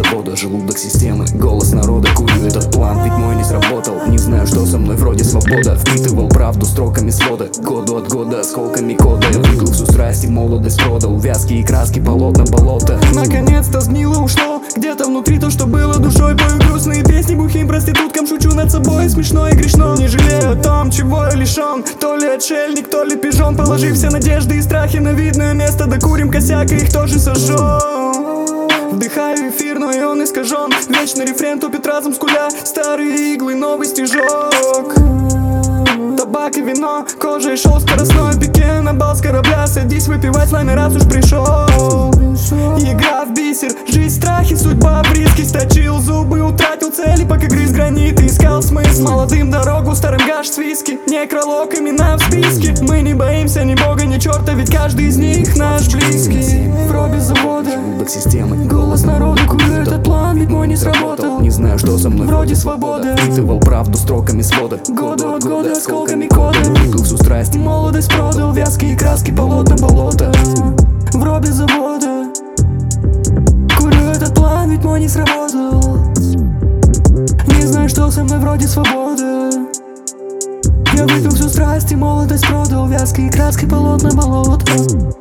завода, желудок системы, голос народа. Курю этот план, ведь мой не сработал. Не знаю, что со мной, вроде свобода. Впитывал правду строками свода, году от года осколками кода. Я выпил всю страсть и молодость продал, вязкие краски, полотна, болота. Наконец-то сгнило, ушло где-то внутри то, что было душой. Пою грустные песни бухим проституткам, шучу над собой, смешно и грешно. Не жалею о том, чего я лишен, то ли отшельник, то ли пижон. Положив все надежды и страхи на видное место, докурим косяк и их тоже сожжем. Вдыхаю эфир, но и он искажен. Вечный рефрен тупит разум скуля, старые иглы, новый стежок. Табак и вино, кожа и шел скоростной пике. На бал с корабля садись выпивать с нами, раз уж пришел. Игра в бисер, жизнь, страхи, судьба в риске. Сточил зубы, утратил цели, пока грыз гранит и искал смысл. Молодым дорогу, старым гаш с виски. Некролог, имена в списке. Мы не боимся ни бога, ни черта, ведь каждый из них наш близкий. В робе завода, желудок системы, голос народа. Курю этот план, ведь мой не сработал. Не знаю, что со мной, вроде свобода. Впитывал правду строками свода, году от года осколками кода. Выпил всю страсть, молодость продал, вязкие краски, полотна, болота. В робе завода, курю этот план, ведь мой не сработал. Не знаю, что со мной, вроде свобода. Я выпил всю страсть и молодость продал, вязкие краски, полотна, болота.